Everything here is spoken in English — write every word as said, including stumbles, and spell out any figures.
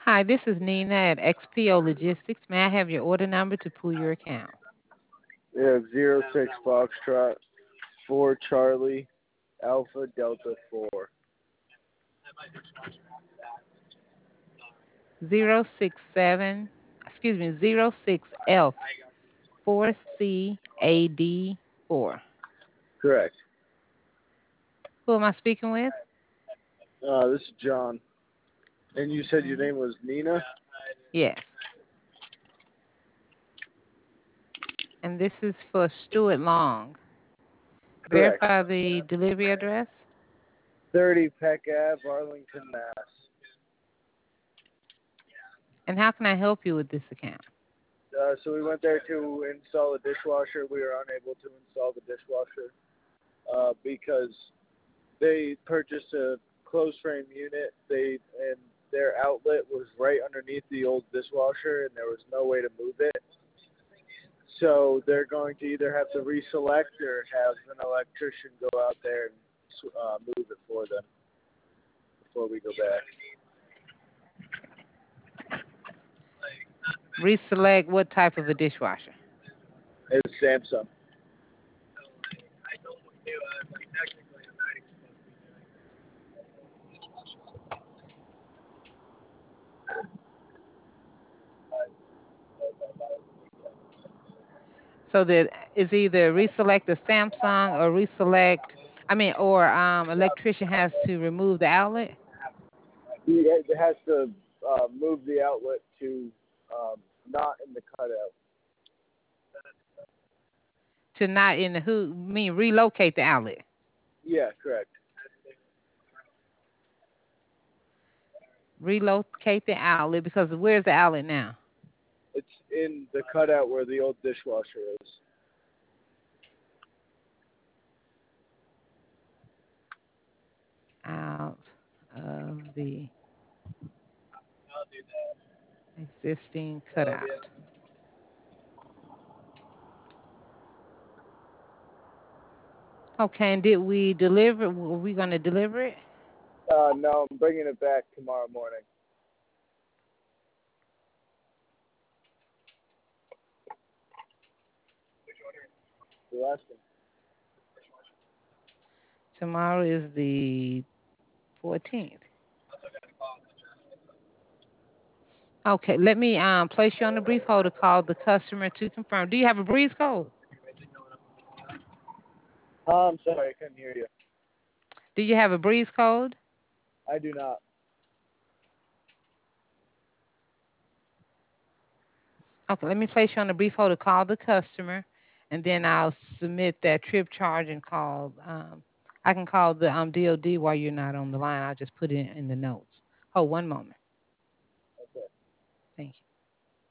Hi, this is Nina at X P O Logistics. May I have your order number to pull your account? We have zero six Foxtrot, four Charlie, Alpha Delta four. Zero six seven, excuse me, zero six F four C A D four. Correct. Who am I speaking with? Uh, this is John. And you said your Okay. name was Nina? Yes. And this is for Stuart Long. Correct. Verify the delivery address. thirty Peck Ave, Arlington, Mass. And how can I help you with this account? Uh, so we went there to install a dishwasher. We were unable to install the dishwasher uh, because they purchased a closed frame unit. They and their outlet was right underneath the old dishwasher, and there was no way to move it. So they're going to either have to reselect or have an electrician go out there and uh, move it for them before we go back. Reselect what type of a dishwasher? It's Samsung. So that is either reselect the Samsung or reselect, I mean, or um, electrician has to remove the outlet He has to uh, move the outlet to um, not in the cutout. to not in the who mean relocate the outlet. Yeah, correct. Relocate the outlet because where's the outlet now? It's in the cutout where the old dishwasher is. Out of the existing cutout. Okay, and did we deliver? Were we going to deliver it? Uh, no, I'm bringing it back tomorrow morning. The last one. Tomorrow is the fourteenth. Okay, let me um, place you on a brief hold to call the customer to confirm. Do you have a breeze code? Oh, I'm sorry, I couldn't hear you. Do you have a breeze code? I do not. Okay, let me place you on a brief hold to call the customer, and then I'll submit that trip charge and call. Um, I can call the um, D O D while you're not on the line. I'll just put it in the notes. Hold one moment. Okay. Thank you.